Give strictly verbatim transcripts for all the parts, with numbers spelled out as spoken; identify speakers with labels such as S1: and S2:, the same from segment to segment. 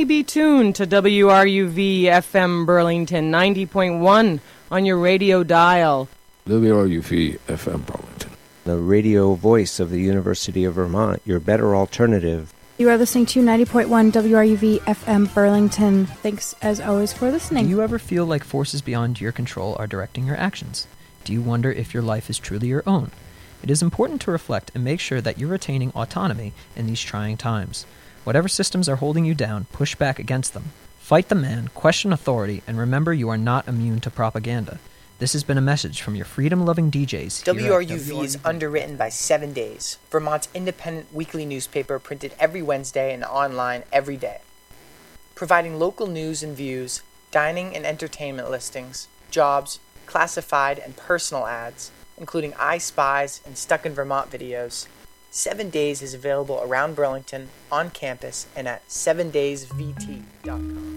S1: only be tuned to W R U V F M Burlington ninety point one on your radio dial.
S2: W R U V F M Burlington,
S3: the radio voice of the University of Vermont, your better alternative.
S4: You are listening to ninety point one W R U V F M Burlington. Thanks, as always, for listening.
S5: Do you ever feel like forces beyond your control are directing your actions? Do you wonder if your life is truly your own? It is important to reflect and make sure that you're retaining autonomy in these trying times. Whatever systems are holding you down, push back against them. Fight the man, question authority, and remember you are not immune to propaganda. This has been a message from your freedom-loving D Js.
S6: W R U V is underwritten by Seven Days, Vermont's independent weekly newspaper printed every Wednesday and online every day. Providing local news and views, dining and entertainment listings, jobs, classified and personal ads, including I Spies and Stuck in Vermont videos. Seven Days is available around Burlington, on campus, and at seven days v t dot com.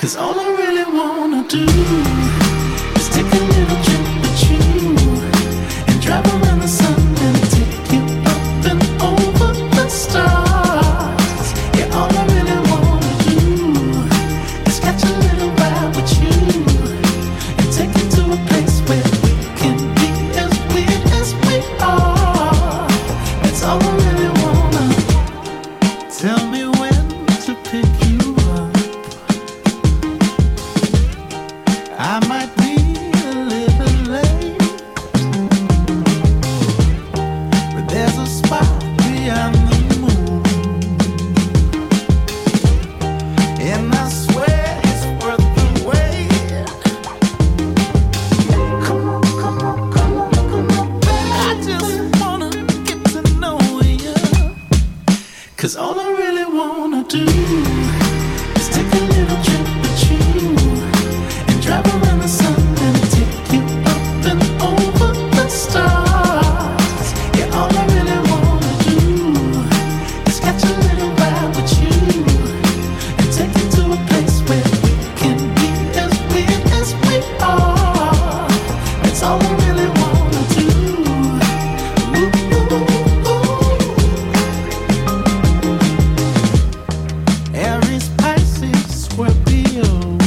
S7: Cause all I really wanna do is take a little trip with you and drive around the sun and take you up and over the stars. Yeah, all I really wanna do is catch a little ride with you and take you to a place where we can be as weird as we are. That's all I really wanna. Tell me when to pick you up. I might be a little late, but there's a spot beyond the moon, and I swear it's worth the wait. Come on, come on, come on, come on, baby. I just wanna get to know you. Cause all I really wanna do is take a little trip with you and drive around the sun and take you up and over the stars. Yeah, all I really wanna do is catch a little ride with you and take you to a place where we can be as weird as we are. That's all I really wanna do. Ooh, ooh, ooh. Aries, Pisces, Scorpio,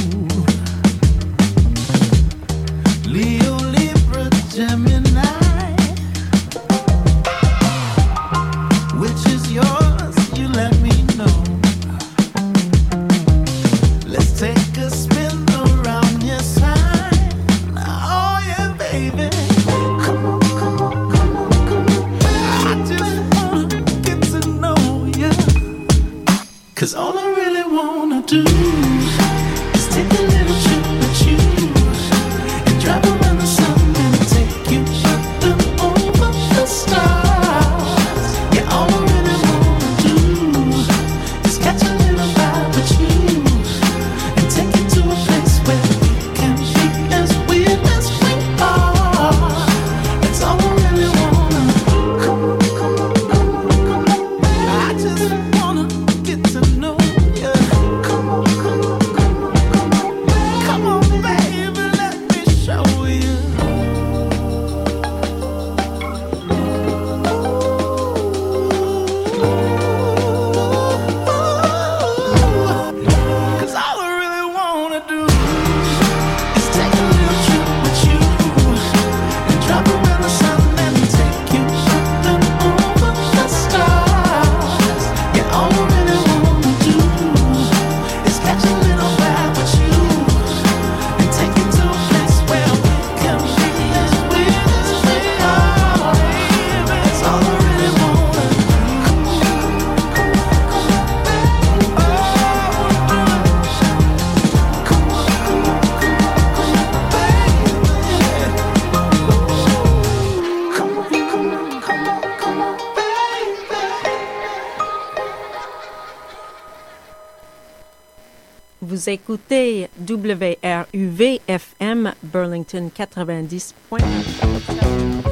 S7: Leo, Libra, Gemini. Which is yours? You let me know. Let's take a spin around your sign. Oh yeah, baby. Come on, come on, come on, come on. I just wanna get to know you. Cause all I really wanna do is take a little trip with you and drive around the sun and take you up and over the stars. Yeah, all I really wanna do is catch a little ride with you and take you to a place where we can be as weird as we are. That's all I really wanna. Come on, come on, come on, come on. I just wanna get to know you. Come on, come on, come on, come on. Come on, baby, let me show you. Cause all I really wanna do is take a little trip with you and drive around the sun and take you up and over the stars. Yeah, all I really wanna do is catch a little ride with you and take you to a place where we can be as weird as we are. That's all I really wanna do. Come on, come on, come on, baby. Oh, come on, come on, come on, come on, baby. Come on, come on, come on, come on, baby.
S8: Vous écoutez W R U V F M Burlington quatre-vingt-dix point neuf.